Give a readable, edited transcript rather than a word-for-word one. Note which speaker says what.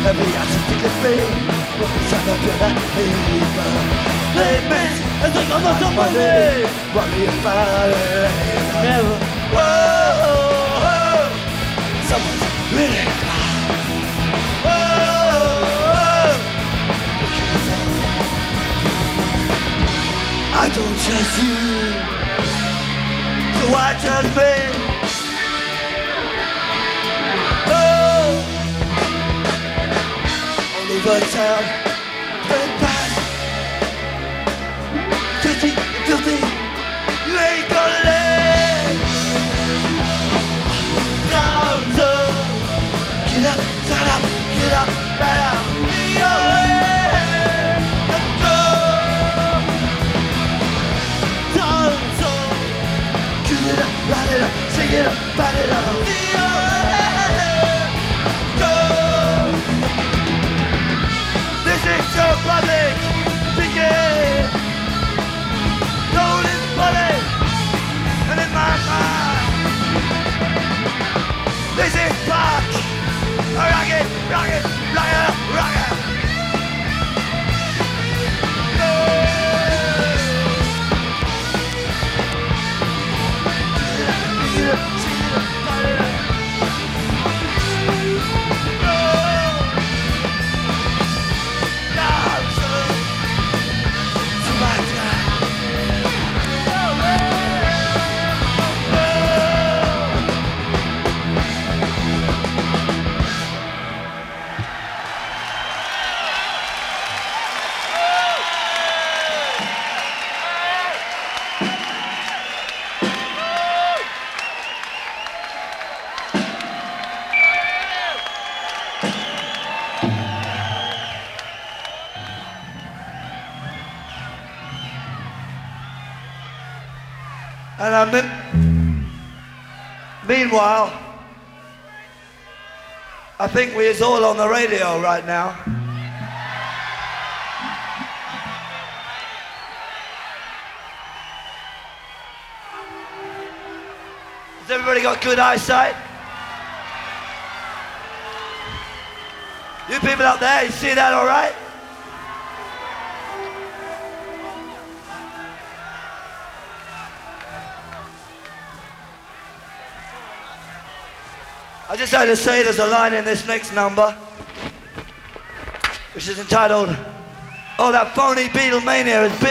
Speaker 1: every answer to defeat. But we stand up to that people. They miss as they go to somebody. Worry about it.
Speaker 2: Never.
Speaker 1: Whoa, someone's really crying. Whoa, I don't trust you, so why trust me? All over town, bad, bad, dirty, filthy. You ain't gonna live. Down, get up, stand up, get up, stand up. Be your way, let's go. Down, get it up, ride it up, sing it up, bat it up. Be your way, go. This is so public, begin. Rolling body, and in my mind, this is pop. Rock it, rock it, rock it up, rock it. No. Sing it up, sing it up, light it up. No. Now, so my time. And meanwhile, I think we is all on the radio right now. Has everybody got good eyesight? You people up there, you see that all right? I just had to say there's a line in this next number which is entitled, "Oh, that phony Beatlemania is